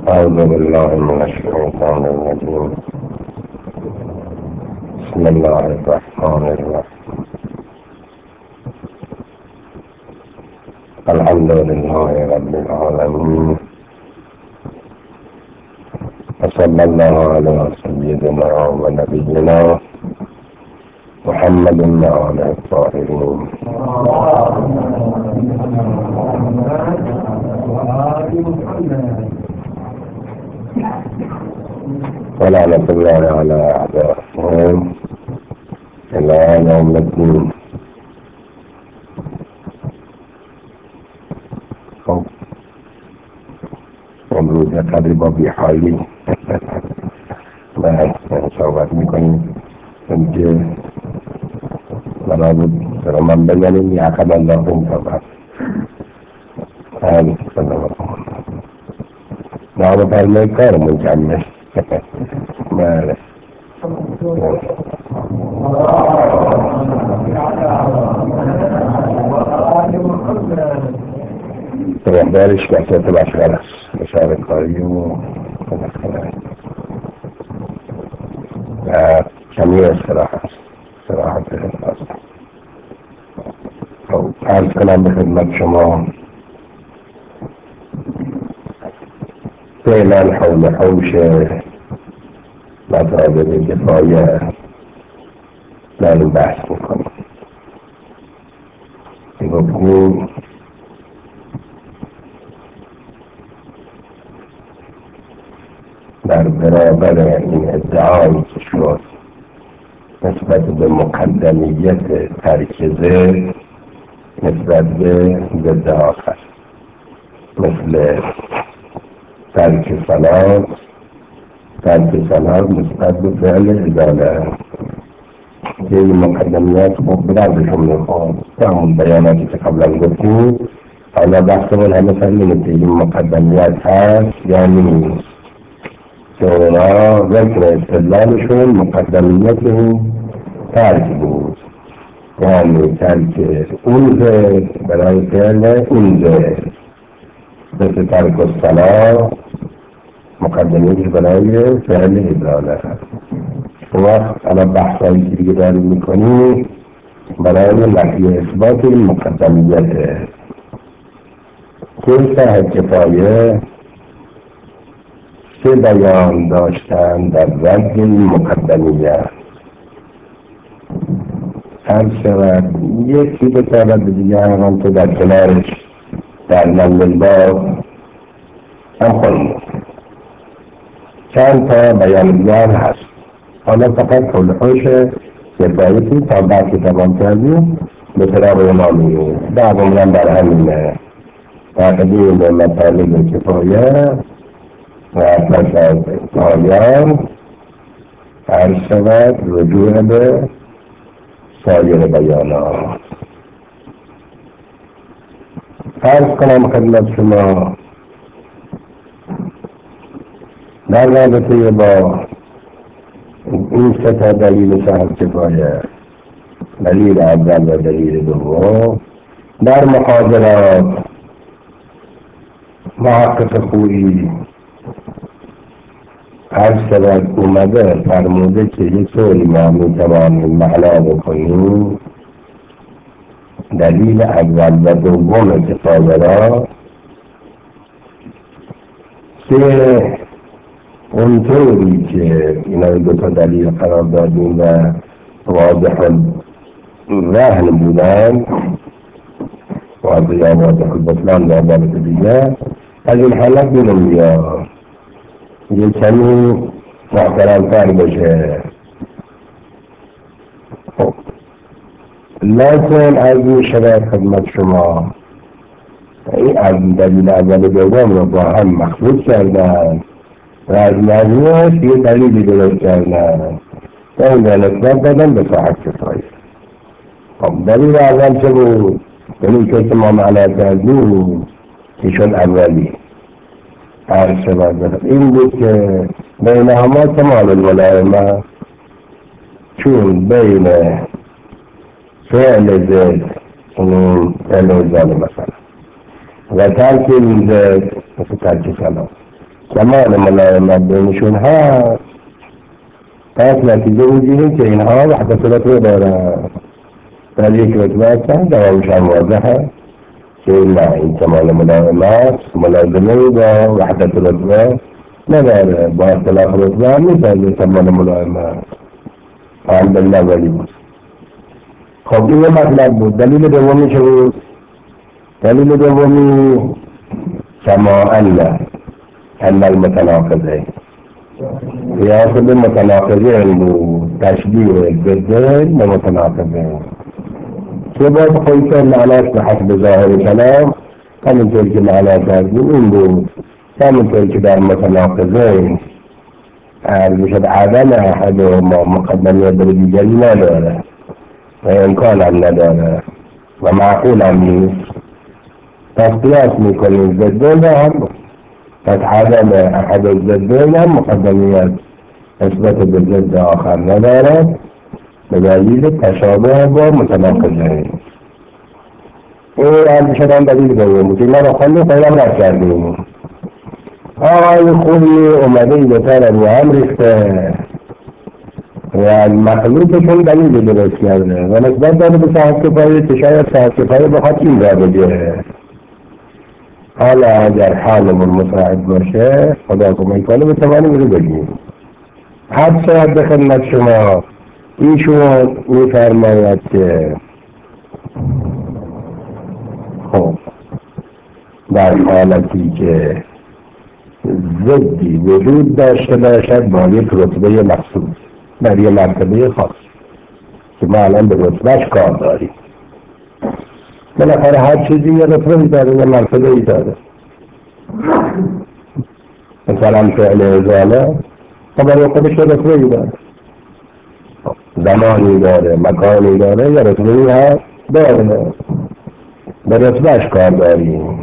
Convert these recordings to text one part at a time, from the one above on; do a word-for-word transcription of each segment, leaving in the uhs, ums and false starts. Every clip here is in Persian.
أعوذ بالله من الشيطان الرجيم. بسم الله الرحمن الرحيم. الحمد لله رب العالمين، وصلى الله على سيدنا ونبينا محمد وعلى الطاهرين. ولعنة الله على أعدائهم إلى يوم الدين. امروز تقریبا بی حالی و صحبت میکنیم اینکه بنا بود برای من بزنیم یا عقب انداختیم صحبت همی سلام نام فرمای کارمون کمه. بله رهبرش کسات بشغل است، بشار کاری و و کمی استراحت استراحت است. عرض کنم به خدمت شما فعلا حول حوش مطالب کفایه در این بحث میکنیم. گفتیم در برابر این ادعایی که شد نسبت به مقدمیت ترکیزه نسبت به ضد آخر، مثل ترک صلات ترک صلات نسبت به فعل اداله که این مقدمیت خب برازشون میخواد و همون بیاناتی که قبلا گفتیم. حالا بحثمون همه سر اینه که این مقدمیت هست یا نیست که اونا ذکر استدلالشون مقدمیت این ترک بود، یعنی ترک اون ذکر برای فعل این ذکر، مثل ترک الصلاة مقدمیت برای فعل اداله. وقت الان بحثایی که دیگه داریم میکنیم برای نفی اثبات این مقدمیته که صاحب کفایه سه بیان داشتن در رد این مقدمیت. هر شود یکی به طرف دیگه هم تو در کنارش در نمالباب هم خواهیم چند تا بیان دیگه هست. حالا فقط کلحوش کفایتی تا بعد که تمام کردیم به طرف اونا میگیم. بعدم هم در همینه تقدیم به مطالب کفایه و پس از پایان هر شود رجوع به سایر بیانات. عرض کنم خدمت شما در رابطه با این سه تا دلیل صاحب کفایه، دلیل اول و دلیل دوم، در محاضرات محقق خویی هر شود اومده فرموده که یک طوری ما میتوانیم معنا بکنیم دلیل اول و دوم کفایه را که اونطوری که اینا دو تا دلیل قرار دادیم و واضح الرهن بودن، واضح یا واضح البطلان در بابت دیگه، از این حالت بیرون بیاد یه کمی محترمتر بشه. خب لیکن از می شود خدمت شما این از دلیل اول دوم رو با هم مخلوط کردن و از مجموعش یه دلیلی درست کردن و این نسبت دادن به صاحب کفایه. خب دلیل اول چه بود؟ دلیل که ما معنا کردیم که شد اولی هر شود این بود که بین همه کمال الملائمه، چون بین فعل زد اون فعل ازاله مثلا و ترک این زد مثل ترک سلام کمال ملایمت بینشون هست، پس نتیجه میگیریم که اینها وحدت رتبه دارن. در یک رتبه هستن دوامش هم واضح هست که نه، این کمال ملایمت ملازمه با وحدت رتبه نداره، با اختلاف رتبه هم میتازه کمال ملایمت هم دلیل اولی بود. خب این مطلب بود. دلیل دومی چه بود؟ دلیل دومی کما ان ان المتناقضین، قیاس به متناقضین بود، تشبیه ضدین به متناقضین که باید خیلی معناش به حسب ظاهر کلام همینطور که معناش کردیم این بود، همینطور که در متناقضین میشد عدم احد و ما مقدمیت بر دیگری نداره و امکان هم نداره و معقول هم نیست. پس قیاس میکنیم ضدین هم، پس عدم احد الضدین هم مقدمیت نسبت به ضد آخر ندارد به دلیل تشابه با متناقضین. این هم شدن دلیل دوم بود. اینا رو خواهیم خیلی رد کردیم. آقای خوبی اومده این دوتر رو هم ریخته و از مخلوقشون دلیل درست کرده و نسبت داره به صاحب کفایه که شاید صاحب کفایه بخواد این را بگه. حالا اگر حالمون مساعد باشه خدا کمک کنه بتوانیم رو بگیم. حد شاید به خدمت شما ایشون میفرماید که خب در حالتی که ضدی وجود داشته باشد با یک رتبه مخصوص در یک مرتبه خاص که ما الان به رتبهش کار داریم، بالاخره هر چیزی یه رتبه داره یه مرتبه داره. مثلا فعل ازاله خب برای خودش یه رتبه داره، زمانی داره، مکانی داره، یه رتبه هست داره، به رتبهش کار داریم.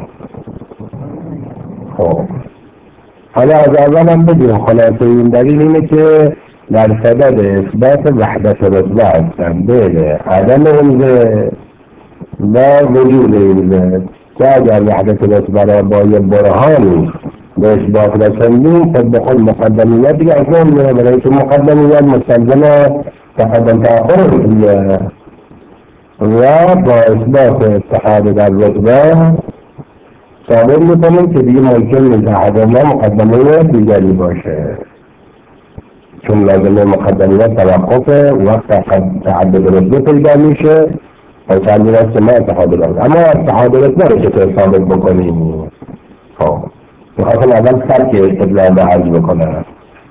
خب حالا از اول هم بگیم خلاصه این دلیل اینه که در صدد اثبات وحدت رتبه هستن بین عدم علم و وجود علم که اگر وحدت رتبه را با یه برهانی به اثبات رسندیم خود به خود مقدمیت دیگه از نام میره، برای که مقدمیت مستلزم تقدم تأخر دیگه و با اثبات اتحاد در رتبه ثابت میکنیم که دیگه ممکن نیست احد ما مقدمیت دیگری باشه، چون لازمه مقدمیت توقف وقت تعدد رتبه پیدا میشه و سرمین است که ما اتحاد رتبه، اما اتحاد رتبه رو چطور ثابت بکنیم؟ خب میخواستم اول سبک استدلال رو عرض بکنم.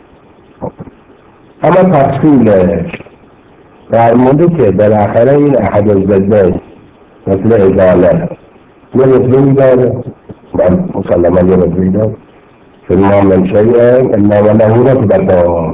اما تفصیلش در مورد که بالاخره این احد الضدین مثل ازاله یه رتبه‌ای داره، من مسلما یه رتبه‌ای داره که ما من شیئا الا وله رتبتان.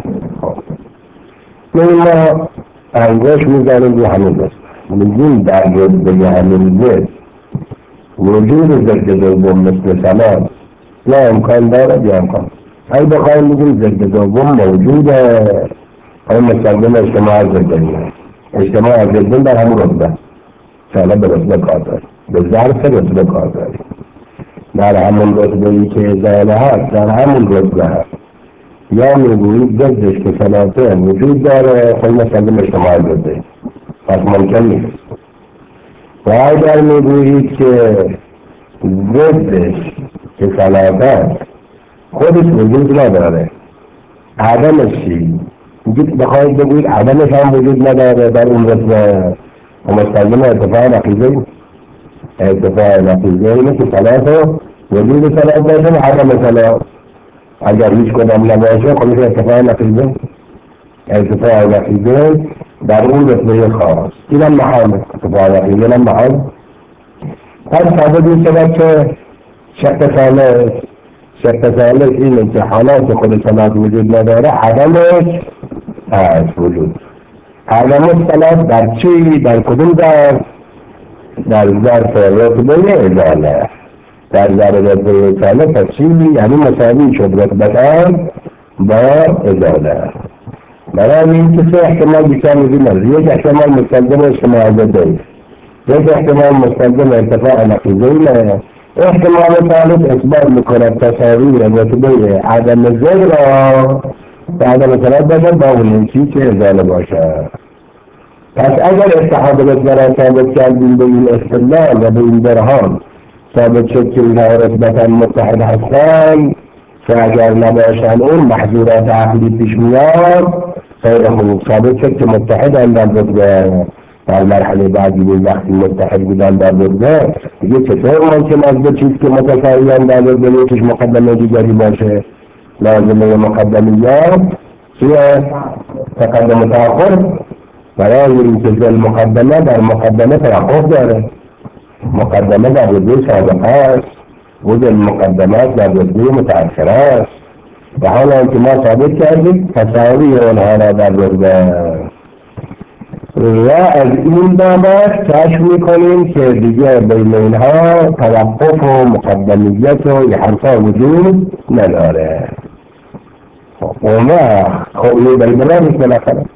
ما انگوش میزنیم رو همین رتبه، میگیم در رتبه همین ضد وجود ضد دوم مثل سلام یا امکان داره یا امکان. اگه بخواهیم بگیم ضد دوم موجوده، اما مستلزم اجتماع ضدین، اجتماع ضدین در همون رتبه سلام به رتبه کار داره، به ظرف رتبه کار داره، در همون رتبه‌ای که ازاله هست در همون رتبه هست، یا میگویید ضدش که سلاسه وجود داره خیلی مستلزم اجتماع ضدین، پس ممکن نیست. و اگر میگویید که ضدش که سلاسه خودش وجود نداره، عدمش چی؟ میگید بخواهید بگویید عدمش هم وجود نداره در اون رتبه و مستلزم ارتفاع نقیضین، ارتفاع نقیضین که سلاسه وجود سلاسه باشه و عدم سلاسه اگر هیچ کدام نباشه خودش ارتفاع نقیضین، ارتفاع نقیضین در اون رتبه خاص این هم محال، ارتفاع نقیضین هم محال. پس ثابت میشود که شک ثالث شک ثالث اینه که حالات خود سلاسه وجود نداره، عدمش هست وجود. عدم سلاسه در چی؟ در کدوم ظرف؟ در ظرف رتبه ازاله. در ظرف رتبه ازاله پس چی؟ یعنی مساوی شد رتبتان با ازاله. برای این که سه احتمال بیشتر وجود نداره، یک احتمال مستلزم اجتماع ضدین، یک احتمال مستلزم ارتفاع نقیضین، احتمال ثالث اثبات میکنه تصاویر رتبه عدم زد را به عدم ثبات باشد با اون چیز که ازاله باشد. پس اگر اتحاد رتبه را ثابت کردیم به این استدلال و به این برهان ثابت شد که اینها رتبتا متحد هستند که اگر نباشند اون محظورات عقلی پیش میاد خیلی خوب ثابت شد که متحدند در رتبه. در مرحله بعدی وقتی متحد بودن در رتبه دیگه چطور ممکن است به چیز که متساویان در رتبه یکیش مقدمه دیگری باشه؟ لازمه مقدمیات چیه؟ تقدم و تأخر. برای اینکه المقدمه در مقدمه توقف داره. مقدمه در رتبه سابقه است و المقدمات در رتبه متأخره است. و حالا اینکه ما ثابت کردیم تساوی اونها را در رتبه و از این بابت کشف میکنیم که دیگه بین اینها توقف و مقدمیت و یه حرفا وجود نداره. خب خب این بلبلا نیست بالاخره.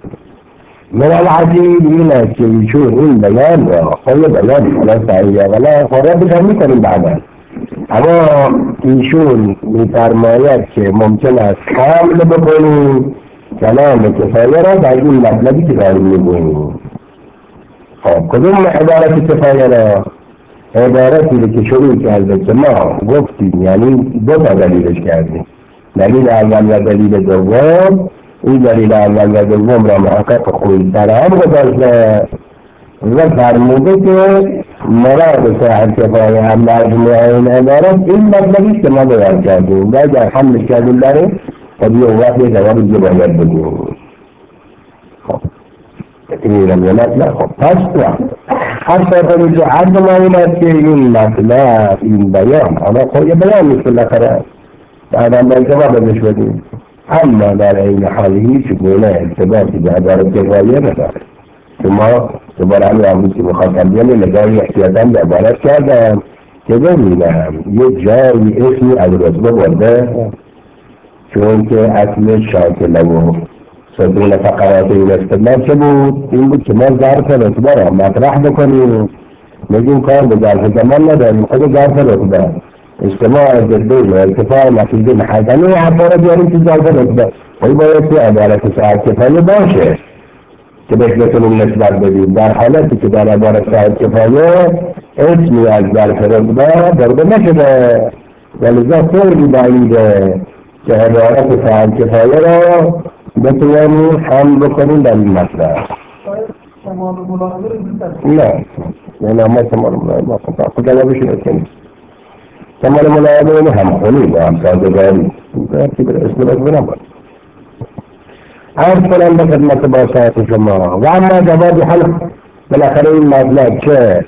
من العجیب این است که ایشون این بیان را خود بیان حالا صحیحه ولی خورا بشن میکنیم بعدا، اما ایشون میفرماید که ممکن است حمل بکنیم کلام کفایه را در این مطلبی که داریم میگوییم. خب کدوم عبارت کفایه را؟ عبارتی که شروع کرده که ما گفتیم، یعنی دو تا دلیلش کردیم، دلیل اول و دلیل دوم. این دلیل اول و دوم را محقق خویی سرهم گذاشته و فرموده که مراد صاحب کفایه هم مجموعه این عبارت این مطلبی که ما بیان کردیم و اگر حملش کردیم داریم خب یه وقت یه جواب دیگه باید بگیم. خب این رو مطلب خب پس نه هر سرخوری که عرض ما این است که این مطلب این بیان حالا خب یه بیان نیست بالاخره بعدم باید جواب ازش بدیم، اما در این حال هیچ گونه ارتباطی به عبارت کفایه نداره. شما دوباره همین امروز که میخواستم بیان نگاهی احتیاطاً به عبارت کردم که ببینم یه جایی اسمی از رتبه برده، چون که اصل شاکله و ستون فقرات این استدلال چه بود؟ این بود که ما ظرف رتبه را مطرح بکنیم، میگیم کار به ظرف زمان نداریم، خود ظرف رتبه اجتماع جدید و ارتفاع نتیجه محکمه و حرفا را بیاریم که ظرف رتبه خیلی باید که عبارت صاحب کفایه باشه که بهش بتونیم نسبت بدیم. در حالتی که در عبارت صاحب کفایه اسمی از ظرف رتبه برده نشده و لذا خیلی بعیده که عبارت صاحب کفایه را بتونیم هم بکنیم در این مطلب. تمام ملاحظه رو نه نه ما تمام ملاحظه خود جوابش نکنیم. تمام ملاحظه رو هم خونی و هم سازگاری برکی بر اسم رتبه نباد عرض کنم به خدمت باشد شما. و اما جواب حل بالاخره این مطلب که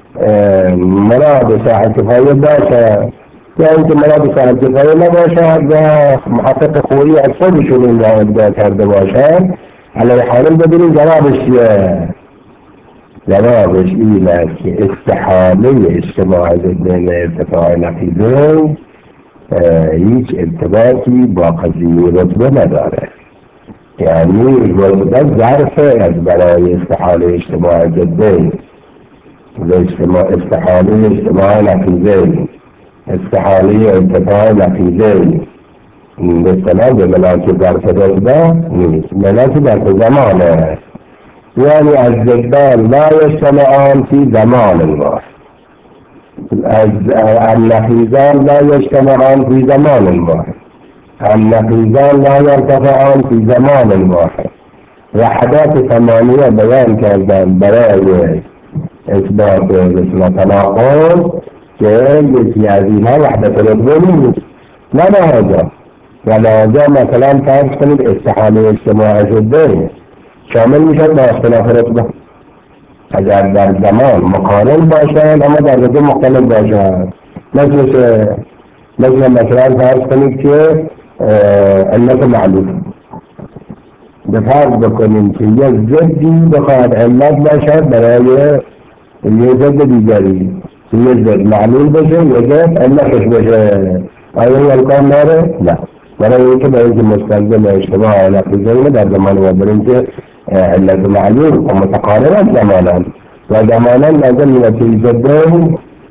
مراد صاحب کفایه باشه یا اینکه مراد صاحب کفایه نباشد و محقق خویی از خودشون این را ادعا کرده باشد، علیه حالم ببینیم جوابش چیه؟ جوابش این است که استحاله اجتماع بین ارتفاع نقیضین هیچ ارتباطی با قضیه رتبه نداره. یعنی رتبه ظرف از برای استحاله اجتماع جدین و استحاله اجتماع نقیضین، استحاله ارتفاع نقیضین مثلا به ملاک ظرف رتبه نیست، ملاک ظرف زمانه، یعنی از ضدان لا یجتمعان فی زمان واحد، از النقیضان لا یجتمعان فی زمان واحد، النقیضان لا یرتفعان فی زمان واحد. وحدات ثمانیه بیان کردن برای اثبات مثل تناقض که یکی از اینها وحدت رتبه نیست، نه لهذا و لهذا مثلا فرض کنید استحاله اجتماع جدین شامل میشد با اختلاف رتبه اگر در زمان مقارن باشند اما در رتبه مختلف باشند. مثل مثل مثلا فرض کنید که علت معلوم بفرض بکنیم که یک ضدی بخواهد علت باشد برای یک ضد دیگری که یک ضد معلول بشه یک ضد علتش بشه، آیا این امکان داره؟ نه. برای اینکه برای اینکه مستلزم اجتماع نقیضین در زمان و برای اینکه علت معلول و متقاربت زمانا و زمانا لازم یکی ضدین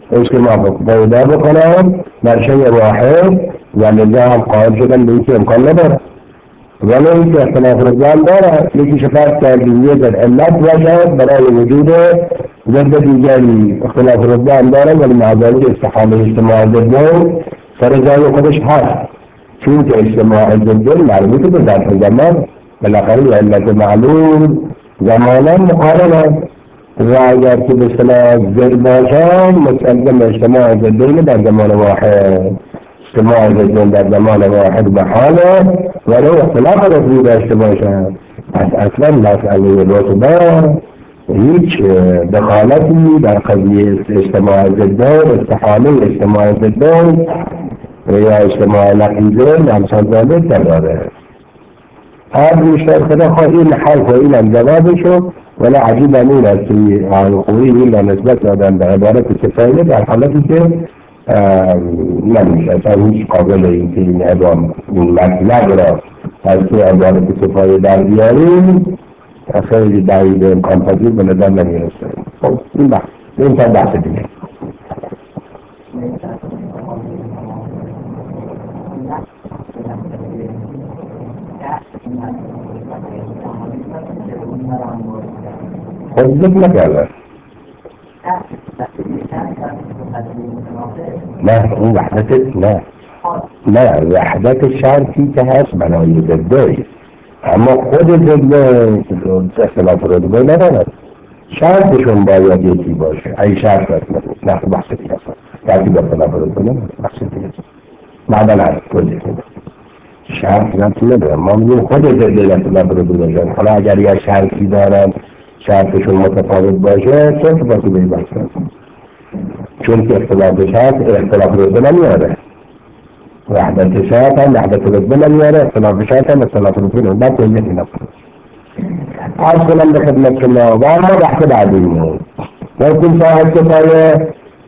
اجتماع پیدا بکنن در شیء واحد و نظام قائل شدن به اینکه امکان نداره ولی اینکه اختلاف رضوان داره یکی شفاعت کردیم یک علت باشد برای وجود ضد دیگری اختلاف رضوان داره ولی مع ذلك استحاله اجتماع ضدین سر جای خودش هست چون که اجتماع ضدین مربوط به ظرف زمان بالاخره علت معلوم زمانا مقارنه و اگر که به اصطلاح ضد باشن مستلزم اجتماع ضدین در زمان واحد اجتماع ضدین در زمان واحد به حاله ولی اختلاف رضوی داشته باشن پس اصلا مسئله رتبه هیچ دخالتی در قضیه اجتماع ضدین استحاله اجتماع ضدین یا اجتماع نقیضین امثال ذلک نداره هر بیشتر خدا خواه این حرف و این هم جوابشو ولی عجیب این است که آنخوری این را نسبت دادن به عبارت کفایه در حالتی که نمیشه اصلا هیچ قابل این که این ادام این مطلب را از که عبارت کفایه در بیاریم خیلی بعید امکان پذیر به نظر نمیرسه. خب این بحث این تا بحث دیگه خود ذکر نکرده نه اون وحدت نه نه وحدت شرطی که هست بنای ضدی اما خود ضدی اختلاف رتبه ندارد شرطشون باید یکی باشه ای شرط هست نه بحث دیگه هست شرطی با اختلاف رتبه ندارد بحث دیگه هست معدن هست توضیح کنه شرط نفت نداره ما میگیم خود ضدی اختلاف رتبه داشتن حالا اگر یه شرطی دارن شرطشون متفاوت باشه چه اتفاقی به این بحث هست چون که اختلاف شرط اختلاف رتبه نمیاره وحدت شرط هم وحدت رتبه نمیاره اختلاف شرط هم اختلاف رتبه نمیاره باید توضیح کنم عرض کنم به خدمت شما و اما بحث بعدی بود ممکن صاحب کفایه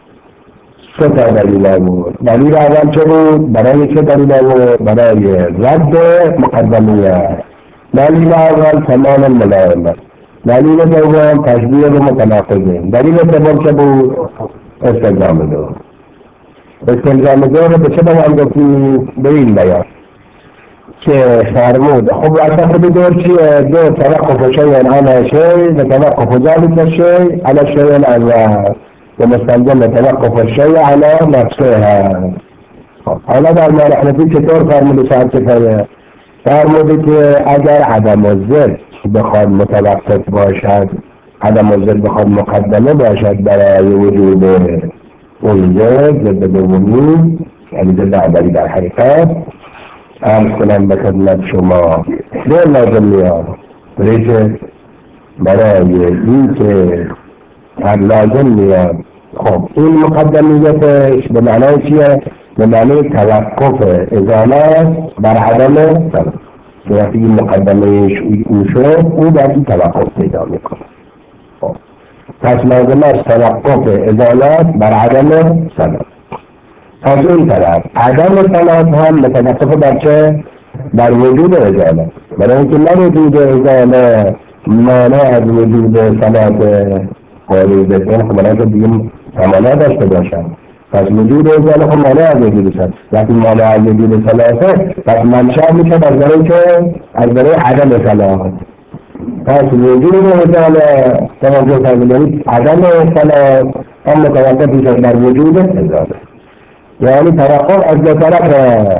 سه تا دلیل بود دلیل اول چه بود؟ برای چه دلیل بود؟ برای رد مقدمیت دلیل اول تمام الملائمت دلیل دوم تشبیه به متناقضین دلیل سوم چه بود؟ استلزام دو استلزام دو رو به چه بیان گفتیم؟ به این بیان که فرمود خب اصلا خود دور چیه؟ دو توقف شیء علی شیء و توقف ذلک شیء علی شیء اول و مستلزم توقف الشیء علی نفسه هست. حالا در مرحلتی چطور فرمود صاحب کفایه؟ فرمودی که اگر عدم الضد بخواد متوقف باشد عدم الضد بخواد مقدمه باشد برای وجود اون ضد ضد دومی یعنی ضد اولی در حقیقت عرض کنم به خدمت شما دو لازم میاد برای برای این که هر لازم میاد خب این مقدمیتش به معنای چیه؟ به معنای توقف ازالت بر عدم سبب که وقتی این مقدمهش او شد او در این توقف پیدا میکنه خب پس لازم است توقف ازالت بر عدم سبب از این طرف عدم سبب هم متوقف بر چه؟ بر وجود ازالت برای اینکه نه وجود ازالت مانع از وجود سبب قولی ذکرین خب برای که دیگه تمانا داشته باشن پس وجود ازاله خب مانع از وجود سن وقتی مانع از وجود سلاحه پس منشأ میشه از برای که از برای عدم سلاحه پس وجود ازاله توجه فرمودید عدم سلاح هم متوقف میشه در وجود ازاله یعنی توقف از دو طرف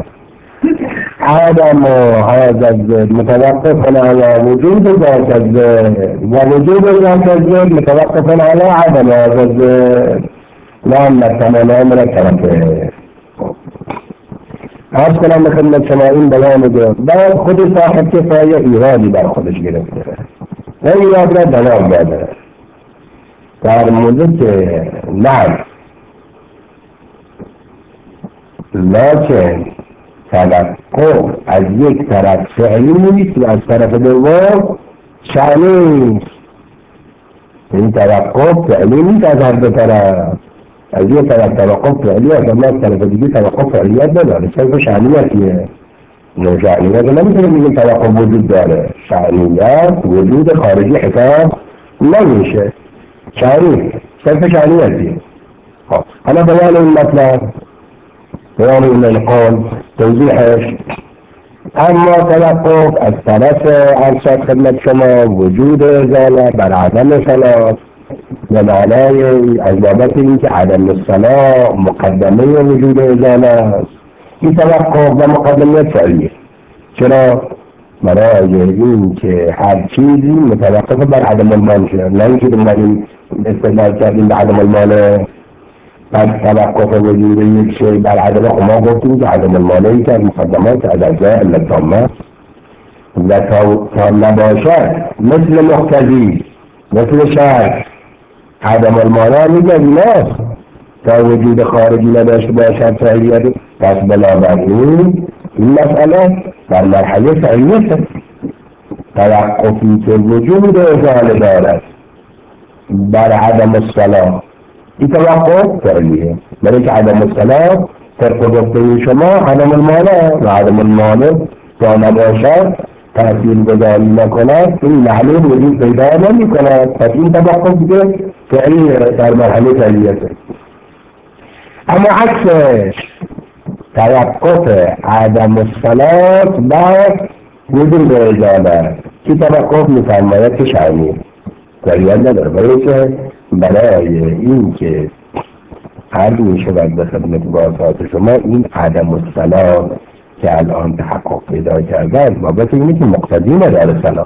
عدم هذا الزد متوقف على وجود ذات الزد ووجود ذات الزد متوقف على عدم هذا الزد لأن التمام مرتبه عرض کنم به خدمت شما این بیان دو بعد خود صاحب کفایه ایرادی بر خودش گرفته و ایراد را دلال داده در مورد که نه لکن توقف از یک طرف فعلی نیست و از طرف دوم شأنی نیست این توقف فعلی نیست از هر دو طرف از یک طرف توقف فعلی از از طرف دیگه توقف فعلیت نداره صرف شأنیتیه نه شأنیت نمیتونه میگیم توقف وجود داره شأنیت وجود خارجی حساب نمیشه شأنی صرف شأنیتیه خب حالا بیان این مطلب، بیان این القول، توضیحش. اما توقف از طرف ارشد خدمت شما وجود ازاله بر عدم صلاة به معنای از بابت این که عدم الصلاة مقدمه وجود ازاله است. این توقف و مقدمیت فعلیه. چرا؟ برای این که هر چیزی متوقف بر عدم المانع شد، نه اینکه بنابراین استدلال کردیم به عدم المانع. پس توقف وجود یک شی بر عدم، خب ما گفتیم که عدم المانعی که از مقدمات از اجزای علت تامه و تا نباشد مثل مقتضی مثل شرط عدم المانع میگه ایناست تا وجود خارجی نداشته باشد فعلیت. پس بنابراین این مسئله در مرحله فعلیت توقفی که وجود ازاله دارد بر عدم الصلاة، این توقف فعلیه. برای که عدم الصلاة طبق گفته شما عدم المانع و عدم المانع تا نباشد تأثیر گذاری نکند این معلوم وجود پیدا نمی کند. پس این توقف دیگه فعلیه در مرحله فعلیته. اما عکسش توقف عدم الصلاة بر وجود ازاله که توقف میفرماید که شرمیه فعلیت نداره. برای که برای این که عرض می شود به خدمت بازات شما این عدم الصلاة که الان تحقق پیدا کرده از بابت اینه که مقتضی نداره صلاة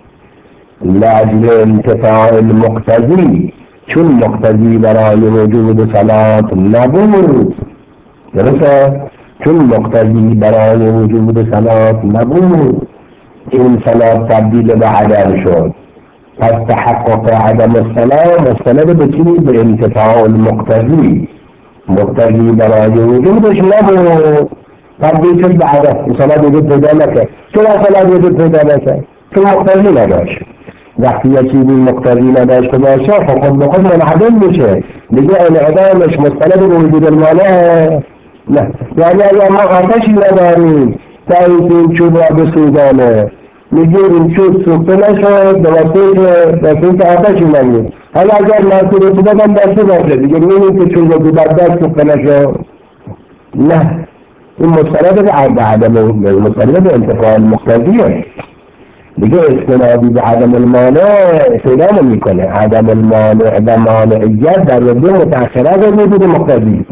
لاجل انتفاع المقتضی، چون مقتضی برای وجود صلاة نبود. درسته؟ چون مقتضی برای وجود صلاة نبود این صلاة تبدیل به عدم شد. پس تحقق عدم الصلاة مستند به چی؟ به انتفاع المقتضی. مقتضی برای وجودش نبود تبدیل شد به عدم. صلاة وجود پیدا نکرد. چرا صلاة وجود پیدا نکرد؟ چون مقتضی نداشت. وقتی یکی این مقتضی نداشته باشه خب خود به خود منعدم میشه دیگه. انعدامش مستند به وجود المانع نه. یعنی اگر ما آتشی نداریم تا این چوب را بسوزانه میگه این چوب سوخته نشد به واسه که آتشی نمید. حالا اگر ناسو رو بدن دسته باشه دیگه میبینیم که چوب رو برداشت سوخته نشد. نه، این مستند به عدم مستند به انتفاع المقتضیه دیگه. استنادی به عدم المانع پیدا نمی کنه. عدم المانع و مانعیت در رده متأخره از وجود مقتضی.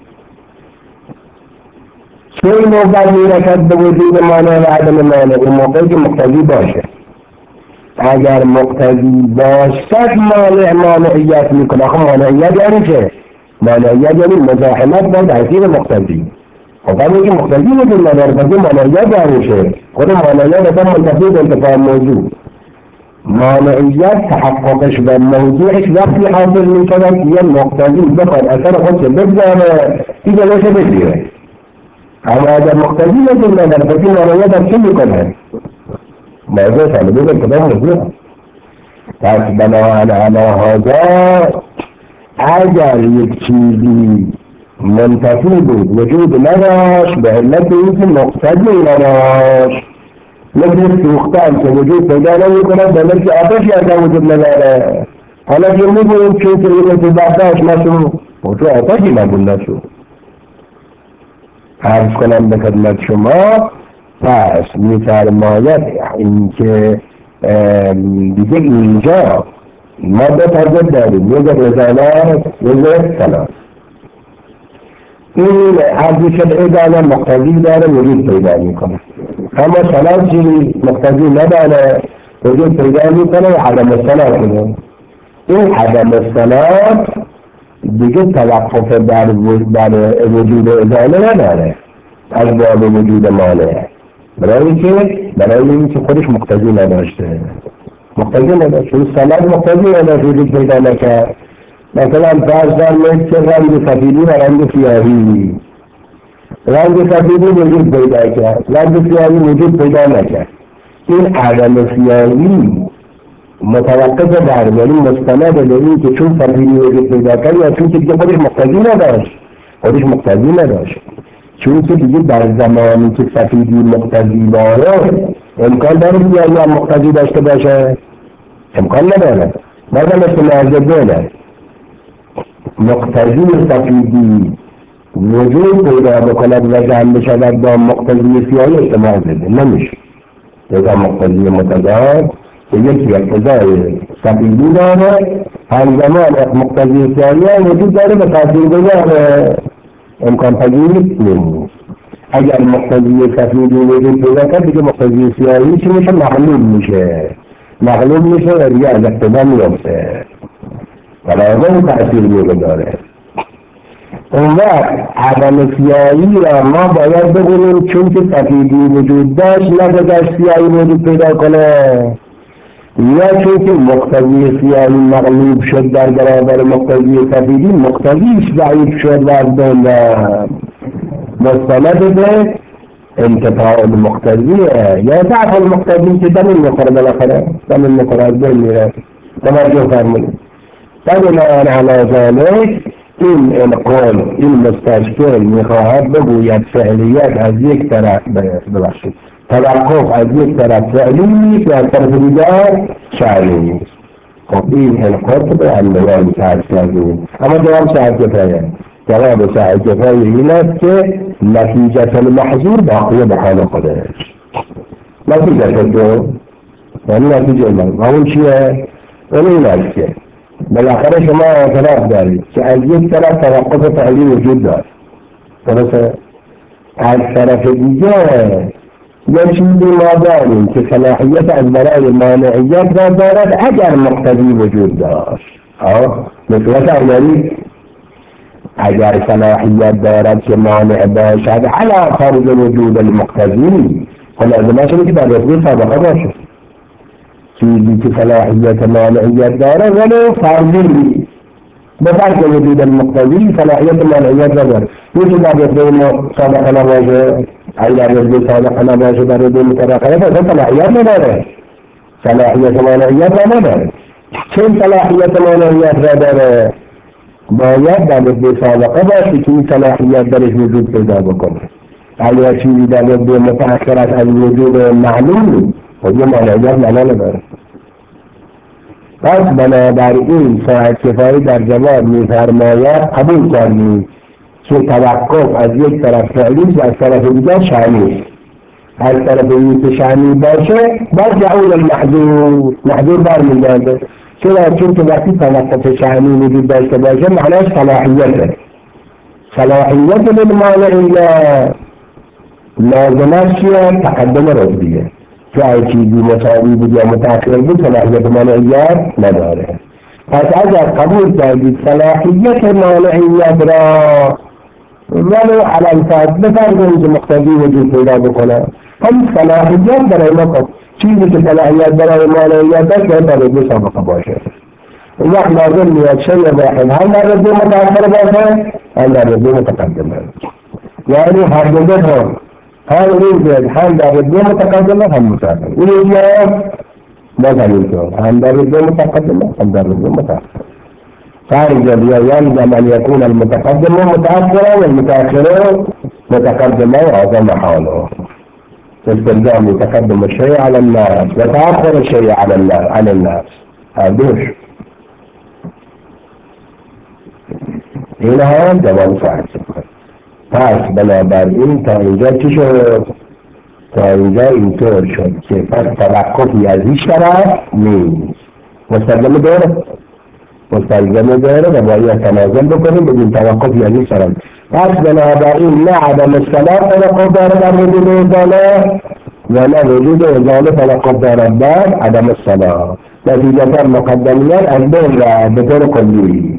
چه این موقع میرسد به وجود مانع و عدم مانع؟ اون موقعی که مقتضی باشه. اگر مقتضی باشد مانع مانعیت میکنه. خب مانعیت یعنی چه؟ مانعیت یعنی مزاحمت با تأثیر مقتضی. خب همین که مقتضی وجود نداره پس مانعیت یعنی چه؟ خود مانعیت اصلا منتفی به انتفاع موضوع. مانعیت تحققش و موضوعش وقتی حاصل میشود که یه مقتضی بخواد اثر خودش بگذاره دیگه نشه بگیره. اما اگر مقتضی وجود نداره پس این مانعیت هم چه میکنه؟ موضوع طالبه به اتفاق موضوع. پس بناهن علی هذا اگر یک چیزی منتفی بود وجود نداشت به علت اینکه مقتضی نداشت، مثل سوختن که وجود پیدا نمی کند به علت که آتشی اصلا وجود نداره. حالا که میگویم چون که علت برداشت نشد موضوع آتشی نبود نشد. عرض کنم به خدمت شما پس میفرماید اینکه دیگه اینجا ما دو تضاد داریم، یک ازاله یک صلاة. این عرضی شد ازاله مقتضی داره وجود پیدا میکنه، اما صلاة چی مقتضی نداره وجود پیدا میکنه و عدم الصلاة کنه. این عدم الصلاة دیگه توقف در وجود ازاله نداره از باب وجود مانع. برای که برای اینکه خودش مقتضی نداشته. مقتضی نداشت چون صلاة مقتضی نداشت وجود پیدا نکرد. مثلا فرض در مثل رنگ سفیدی و رنگ سیاهی. رنگ سفیدی وجود پیدا کرد، رنگ سیاهی وجود پیدا نکرد. این عدم سیاهی متوقف بر یعنی مستند به این که چون سفیدی وجود پیدا کرد یا چون که دیگه خودش مقتضی نداشت. خودش مقتضی نداشت چون که دیگه در زمانی که سفیدی مقتضی داره امکان داره سیاهی هم مقتضی داشته باشه؟ امکان نداره. بعد مثل مرزه دونه مقتضی سفیدی وجود پیدا بکند و جمع بشود با مقتضی سیاهی احتمال بده نمیشه. اذا مقتضی متضاد که یکی اقتضای سفیدی داره همزمان مقتضی سیاهی وجود داره به تاثیر گذار امکان پذیر نیست. اگر مقتضی سفیدی وجود پیدا کرد دیگه مقتضی سیاهی چی میشه؟ مغلوب میشه. مغلوب میشه و دیگه از اقتضا میفته و لازم تأثیر میگذاره. اون وقت عدم سیاهی را ما باید بگوییم چون که سفیدی وجود داشت نگذاشت سیاهی وجود پیدا کنه، یا چون که مقتضی سیاهی مغلوب شد در برابر مقتضی سفیدی مقتضیش ضعیف شد و از بین مستند به انتفاع المقتضیه یا ضعف المقتضی که دلیل میخوره بالاخره دلیل میخوره از بین میره. توجه فرمونید. بنابراین علی ذلک این القول این مستشکل میخواهد بگوید فعلیت از یک طرف ببخشید توقف از یک طرف فعلی نیست و از طرف دیگر شرعی نیست. خب این القول به اندوان سعد کردیم اما جواب سعد کفایه جواب سعد کفایه این است که نتیجه المحظور باقیه به حال خودش. نتیجه دو یعنی نتیجه من اون چیه؟ اون این است که بالاخره شما اعتراف دارید که از یک طرف توقف فعلی وجود دارد درسته؟ از طرف دیگر یک چیزی ما داریم که صلاحیت از برای مانعیت را دارد اگر مقتضی وجود داشت. مثلت اولی اگر صلاحیت دارد که مانع باشد علی فرض وجود المقتضی فلازمه شده که در رتبه سابقه باشد. چیزی که صلاحیت مانعیت داره ولو فرضی به فرض وجود المقتضی صلاحیت مانعیت را داره. یکی در رتبه سابقه نباشه اگر در رتبه سابقه نباشه در رتبه متأخره فقط صلاحیت نداره صلاحیت مانعیت را نداره. چون صلاحیت مانعیت را داره باید در رتبه سابقه باشه که این صلاحیت درش وجود پیدا بکنه. اگر چیزی در رتبه متأخر است از وجود معلوم خود یه مانعیت معنا نداره. پس بنابراین صاحب کفایی در جواب می‌فرماید قبول کردیم که توقف از یک طرف فعلی و از طرف دیگر شأنی. از طرف یک شأنی باشه برجعون المحظور محظور برمیگرده. چرا؟ چون که وقتی توقف شأنی وجود داشته باشه معناش صلاحیته. صلاحیت للمانعیت لازمش چیه؟ تقدم رتبیه. که هر چیزی مساوی بود یا متأخر بود صلاحیت مانعیت نداره. پس اگر قبول کردید صلاحیت مانعیت را ولو علم فرد بفرض که مقتضی وجود پیدا بکنه هم صلاحیت برای ما چیزی که صلاحیت برای مانعیت داشت باید در رتبه سابقه باشه. اون وقت لازم میاد شیء واحد هم در رتبه متأخر باشه هم در رتبه متقدمه. یعنی هر دو هم هم روزد هم در رتبه متقدمه هم متأخر. این اینجا باز همینطور هم در رتبه متقدمه هم در رتبه متأخر. فارجا يلزم أن يكون المتقدم متأخرا والمتأخر متقدما وعظم حاله. استلزام تقدم الشيء على الناس وتأخر الشيء على الناس على الناس هذوش هنا هم جواب صحيح. پس بنابراین تا اینجا چی شد؟ تا اینجا اینطور شد که پس توقفی از هیچ طرف نیست. مستلزم داره مستلزم داره و باید تنازل بکنیم بدون توقفی از هیچ طرف. پس بنابراین نه عدم الصلاة توقف داره در وجود ازاله و نه وجود ازاله توقف دارد در عدم الصلاة. نتیجتا مقدمیت از بین را به طور کلی.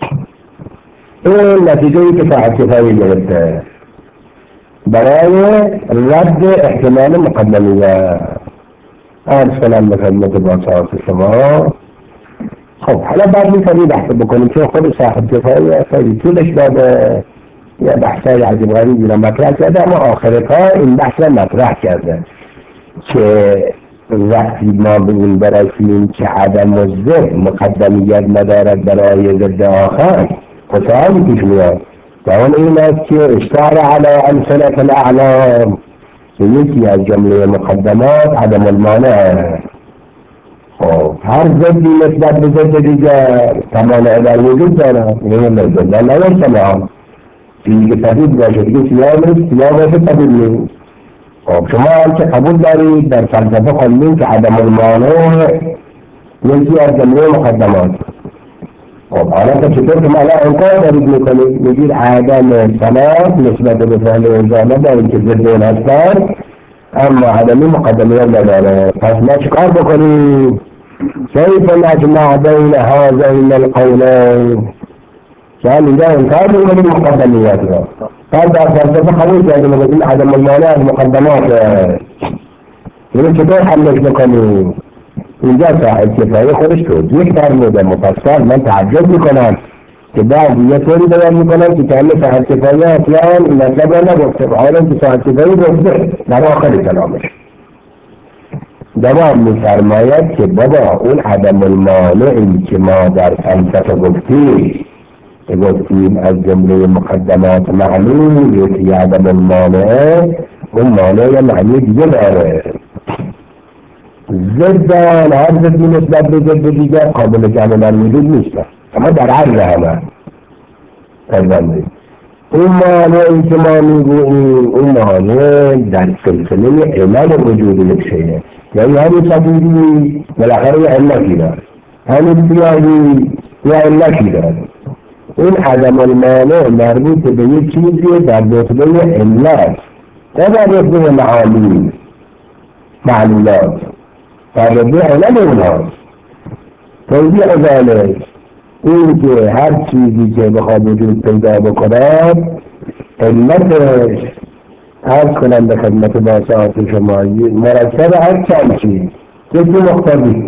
این نتیجه‌ای که صاحب کفایی گرفته برای رد احتمال مقدمیت. عرض کنم به خدمت باساس شما. خب حالا بعد می‌تونیم بحث بکنیم که خود صاحب کفایی خیلی طولش داده یا بحثای عجیب غریبی را مطرح کرده اما آخر کار این بحث را مطرح کرده که وقتی ما به این برسیم که عدم الضد مقدمیت ندارد برای ضد آخر فسالی پیش میاد و اون این است که اشتهر علی امثلة الاعلام که یکی از جمله مقدمات عدم المانع. خب هر ضدی نسبت به ضد دیگر تمانع در وجود دارد. این ضد نباشد چیزی که پدید باشه دیگه سیاه نیست، سیاه باشه پدید نیست. خب شما هم که قبول دارید در فلسفه خوندین که عدم المانع یکی از جمله مقدمات. خب حالا که چطور که معنا انکار دارید میکنید میگید عدم صلاح نسبت به فعل ازاله با اینکه ضد اون هستن اما عدمی مقدمیت نداره. پس ما چیکار بکنیم؟ کیف نجمع بین هذین القولین؟ شاید اینجا انکار میکنیم مقدمیت را. بعد در فلسفه قبول کردیم بگیم عدم المانع از مقدمات. اینو چطور حلش بکنیم؟ اینجا صاحب کفایه خودش توضیح فرموده مفصل. من تعجب میکنم که بعضی یه طوری بیان میکنم که کامل صاحب کفایه اصلا این مطلب را نگفته، حالا که صاحب کفایه گفته در آخر کلامش دوام میفرماید که بابا اون عدم المانعی که ما در فلسفه گفتیم گفتیم از جمله مقدمات معلوم یکی عدم المانع، اون مانع معنی دیگه داره. ضدن هر ضدی نسبت به ضد دیگر قابل جمع در وجود نیست، اما در عرض همه فرزندید. اون مانعی که ما میگوییم اون مانع در سلسله علل وجود یک شیء، یعنی همین سفیدی بالاخره یه علتی داره، همین سیاهی یه علتی داره. این عدم المانع مربوط به یک چیزی در رتبه علت نه در رتبه معانی معلولات، در رتبه علل اونهاست. توضیح ذلك این که هر چیزی که بخواد وجود پیدا بکند علتش عرض کنم به خدمت باساعت شمایی مرتب هر چند چیز یکی مقتضی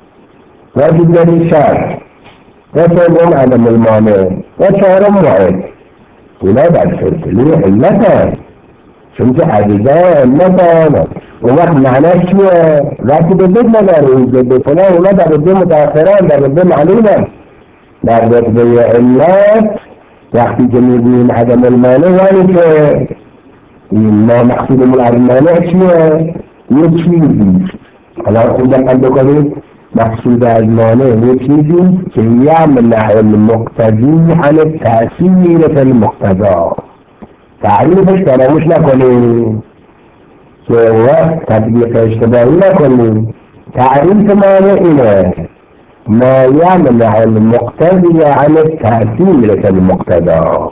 و دیگری شرط و سوم عدم المانع و چهارم معد. اونا در سلسله علت هست چون که اجزای علت هست. اون وقت معنیش چیه؟ وقتی به ضد نداره این ضد فلان اونا در رتبه متأخران در رتبه معلوم هست. در رتبه علت وقتی که میگوییم عدم المانع یعنی که ما مقصودمون از مانع چیه؟ یه چیزی حالا خوب دقت بکنید مقصود از مانع یه چیزی که یمنع المقتضی عن التأثیر فی المقتضی. تعریفش فراموش نکنیم که وقت تطبیق اشتباهی نکنیم. تعریف مانع اینه ما یمنع المقتضی عن التأثیر فی المقتضی،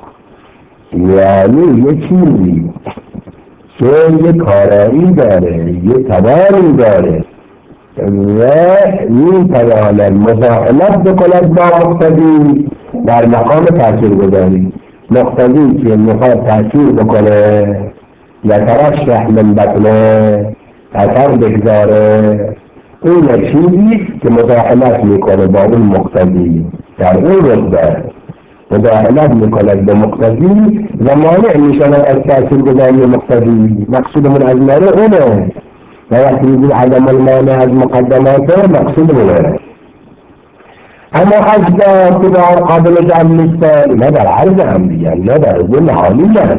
یعنی یه چیزی که یه کارایی داره یه توانی داره و میتواند مزاحمت بکند با مقتضی در مقام تأثیر گذاری. مقتضی که میخواد تأثیر بکنه یا ترشح من بطنه اثر بگذاره این چیزی که مزاحمت میکنه با اون مقتضی در اون رتبه مداهمت میکند به مقتضی و مانع میشود از تأثیر گذاری مقتضی. مقصودمون از مانع اونه و وقتی میگیم عدم المانع از مقدماته مقصودمونه. اما اجزا که قابل جمع نیستن نه در عرض هم دیگر نه در ضمن حالی هست.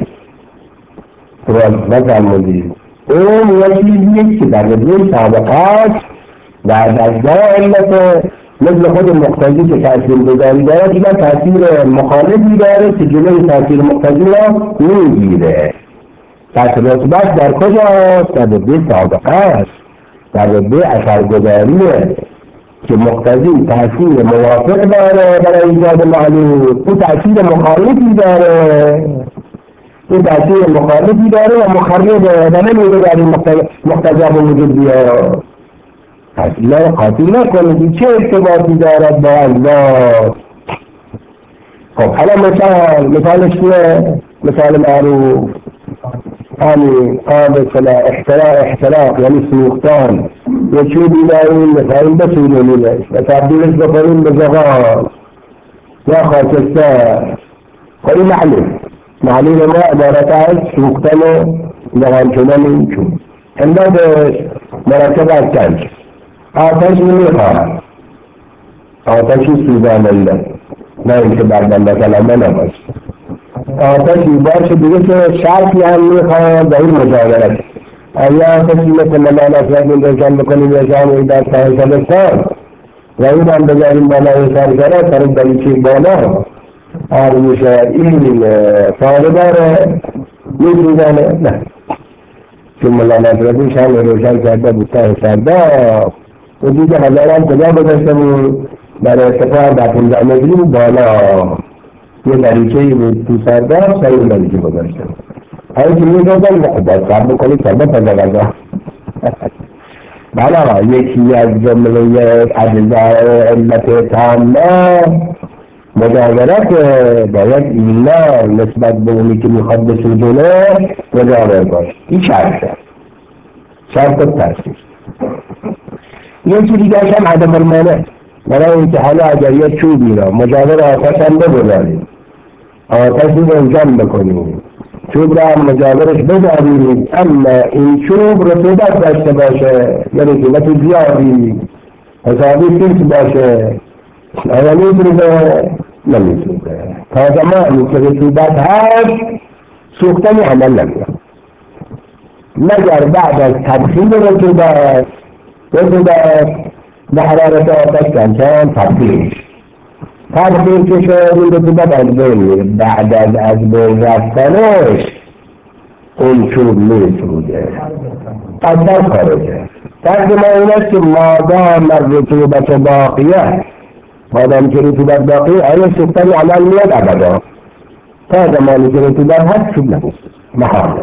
مثلا مدید اون یه چیزیه که در رتبه سابقه است و از اجزای علت مثل خود مقتضی که تأثیر گذاری داره دیگر تأثیر مخالفی داره که جلوی تأثیر مقتضی را میگیره. پس رتبه‌اش در کجاست؟ در رتبه سابقه است، در رتبه اثرگذاریه که مقتضی تأثیر موافق داره برای ایجاد معلوم، او تأثیر مخالفی داره او تأثیر مخالفی داره و مخربه و نمیده در این مقتضی به وجود بیاد. پس اینا رو قاطی نکنید چه ارتباطی دارد با اجزا. خب حالا مثال مثالش چیه؟ مثال معروف همین قابل احتراق احتراق یعنی سوختن یه چوبی داریم بخواهیم بسوزونیمش و تبدیلش بکنیم به زغال یا خاکستر. خب این معلوم معلوم ما عبارت از سوختن و نغم شدن این چوب. امدادش مرکب از چند آتش نمیخواهد، آتشی سوزاننده نه اینکه بردن مثلا نباشه، آتشی باشه دیگه که شرطی هم میخواهد و این مجاورت ایا کسی مثل مولانا فرمود روشن بکنیم یا شامل در ته شبستان و این هم بذاریم بالای سرگره سر دریچه بالا آر میشه این فایده داره میسوزنه نه چون مولانا فرمود شامل روشن کرده بود ته سرداب و دیگه هزاران کجا گذاشته بود در ارتفاع در پونزده متری بالا یه دریچه‌ای بود تو سرداب سر اون دریچه گذاشته بود هایی که میگفتن باید کار بکنید سرداب پیدا غذا بله یکی از جمله اجزای علت تامه مجاورت باید اینا نسبت به اونی که میخواد بسوزونه مجاور باشه این شرطه شرط ترسیز یکی دیگه هم عدم المانع برای اینکه حالا اگر یه چوبی را مجاور آتش هم بگذاریم آتشی رو انجام بکنیم چوب را هم مجاورش بذاریم اما این چوب رطوبت داشته باشه یا رطوبت زیادی حسابی سیس باشه آیا میسوزه؟ نمیسوزه تا زمانی که رطوبت هست سوختنی عمل نمیاد مگر بعد از تدخین رطوبت رطوبت به حرارت آتش کمچند تبدیل تبدیل که شاید این رطوبت از بین میره بعد از از بین رفتنش اون چوب میسوزه از در خارجه ترجمه این است که مادام رطوبت باقیه مادام که رطوبت باقیه آیا سوختن عمل میاد ابدا تا زمانی که رطوبت هست چوب نمیسوزه محاله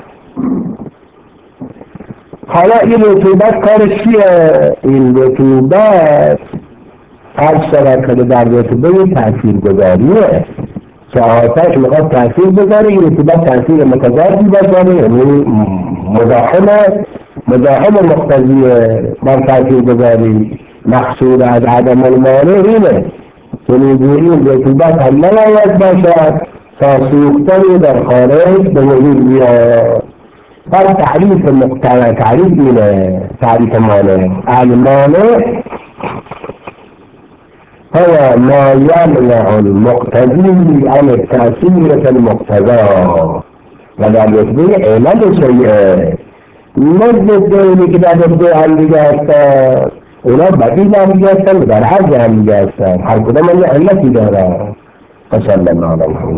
حالا این رطوبت کارش چیه؟ این رطوبت هر شرکت در رطوبه تأثیر گذاریه که آتش میخواد تأثیر بذاره این رطوبت تأثیر متضادی بذاره یعنی مزاحم مزاحم مقتضی بر تأثیر گذاری مقصود از عدم المانع اینه که میگوییم رطوبت هم نباید باشد تا سوختنی در خارج به وجود بیاد بر تعریف مقتضی تعریف اینه تعریف مانع المانع هو ما يمنع المقتضي عن التأثير كالمقتضى و در رتبه علل شیعه مثل دینی که در رتبه هم دیگه هستن اونا بدیل هم دیگه هستن و در حج هم دیگه هستن هر کدام یه علتی دارن. صلی الله علیه